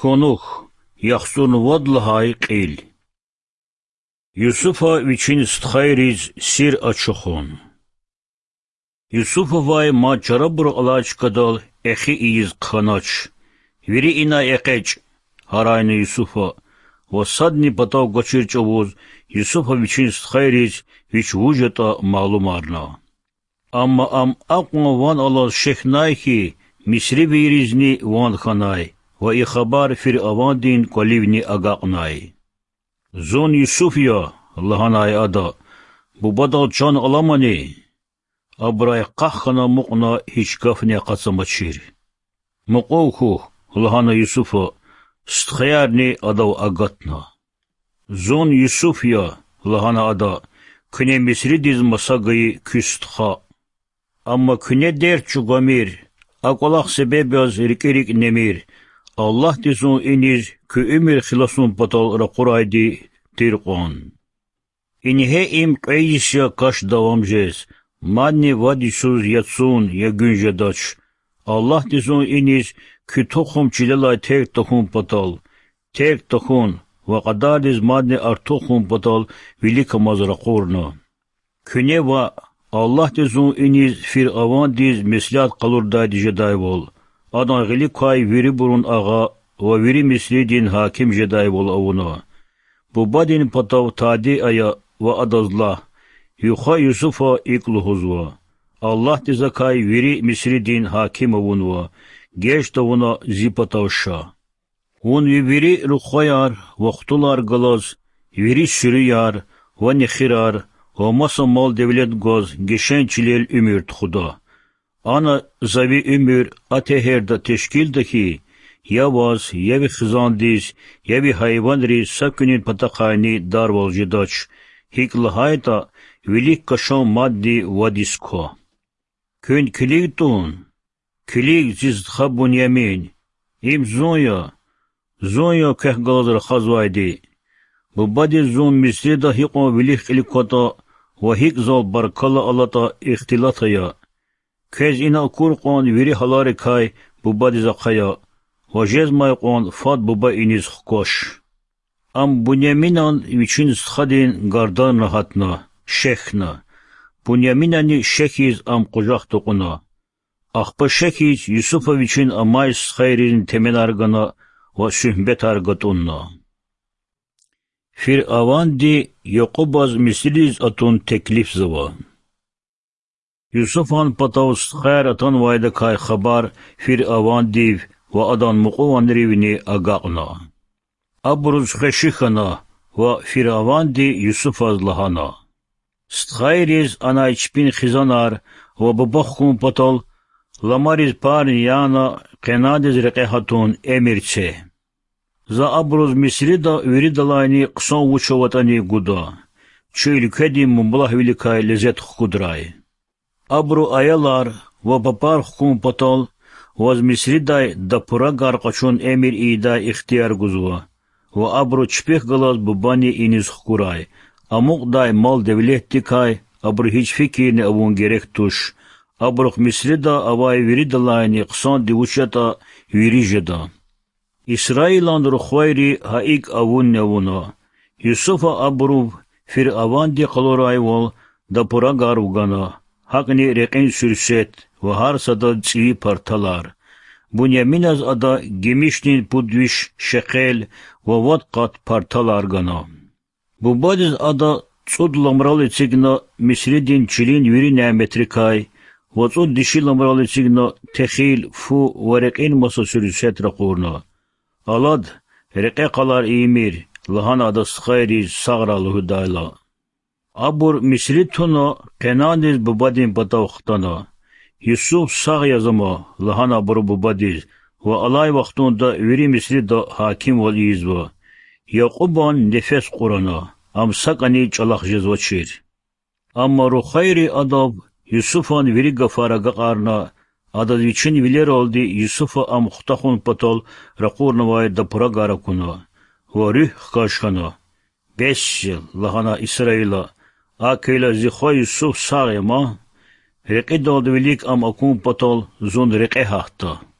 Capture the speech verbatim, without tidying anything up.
Хонух, яхсун вадлахай қил. Юсуфа вичин стхайриз сир ачухон. Юсуфа вай ма чарабур алач кадал эхи из кханач. Вири ина экеч, харайна Юсуфа. Васадни патав гачир чавуз, Юсуфа вичин стхайриз вич вужета малумарна. Амма ам акма ван алаз шехнайхи, мисри виризни ван ханай. و ای خبر فر آواندین کلیونی اگاقنای. زون یوسفیا لحنای ادا بوبادا چان علمانی ابرای قخنا مقنا هیچ گفنی قسم چیر. مقوخو لحنا یوسفا استخیارنی ادا و اگاتنا. زون یوسفیا لحنا ادا کنی مصری دیز مساقی کستخا. اما کنی در چوگامیر اقلاق سبب از ریک نمیر Allah dizun inir kü ümür xilasun patal raquraydi tirqon. İnhe im qeysya kaş davamjez. Madni vadisuz yatsun ya günjedaç. Allah dizun inir kü toxum çilalay tek toxum patal. Tek toxun ve qadar diz madni ar toxum patal vilikamaz raqurna. Küne va Allah dizun inir fir avan diz mislat qalurdaydi jeday vol. Adan gili kay viri burun ağa ve viri mislidin hakim jeday bol avuna. Bu badin patav tadi aya ve adazlah. Yuha Yusufa ikluhuzva. Allah diza kay viri misridin hakim avunva. Geç davuna zipatavşa. Un viri rukhayar vaqtular galaz. Viri sürüyar ve nikhirar ve masa mal devlet goz geçen çilel ümürt khuda. Ana zavi ümür ateherda teşkildeki yavaz, yavi xizandiz, yavi hayvanri sakünin patakayni darval jidaç, hiklahayta vilik kaşan maddi vadisko. Kün kiligtun, kilig zizdha bunyamin, im zonya, zonya kehgalazır khazvaydi. Bu badi zon misrida hiqo vilik ilikota, ve hik zal barkala alata ihtilataya. Kez ina kurqon viri halari kay buba dizaqaya, vajez mayqon fad buba iniz xkosh. Am bunyaminan vichin skhadin gardan rahatna, shekhna. Bunyaminani shekhiz am qujaq toquna. Akhpa shekhiz Yusufa vichin amay skhayrin temenargana va sühbet argatunna. Fir avandi Yaqubaz misliz atun teklif zava. Yusufan pataus khair atan vayda kay khabar fir avan div ve adan muqovan rivni agaqna. Abruz khashikhana ve fir avan di Yusuf azlahana. Stkhairiz ana içpin khizanar ve babakhun patal lamariz par yana qenadiz riqe hatun emirçe. Za abruz misrida viridalayni qson vuchovatani guda. Çöylü kedim mumbulah vilikay lezet khudray. Abru ayalar ve papar hukum patal vaz misriday da pura garqaçun emir ida ihtiyar guzva ve abru çpeh galaz bubani iniz hukuray amuk day mal devlet dikay abru hiç fikirni avun gerek tuş abru misrida avay viridalayni qsan divuchata virijeda İsrailan rukhwayri haik avun nevuna Yusufa abru fir avandi qaloray vol da pura garugana Hakni reqin sürset ve har sada çiğ partalar. Bunyaminaz ada gemişnin pudviş şekel ve vatqat partalar gana. Bu badiz ada tsud lamralı çigna misridin çilin viri nemetrikay ve tsud dişi lamralı çigna tehil fu ve reqin masa sürset raqurna. Alad reqe qalar imir lahan ada skhayri sagralı dayla. Abur misri tuna qenadiz bubadin patavxtana. Yusuf sağ yazama lahan abur bubadiz ve alay vaxtunda viri misri da hakim ol izva. Yaquban nefes qurana am sakani çalaq jezvaçir. Amma rukhayri adab Yusufan viri gafara gaqarna adad için viler oldi Yusufa am xtaxun patal raqurna vay da pura garakuna. Ve rih qaşxana. Beş yıl lahana İsrail'a Akela zikha Yusuf sağ ma, reqe daldı velik am akun patal zon reqe haqta.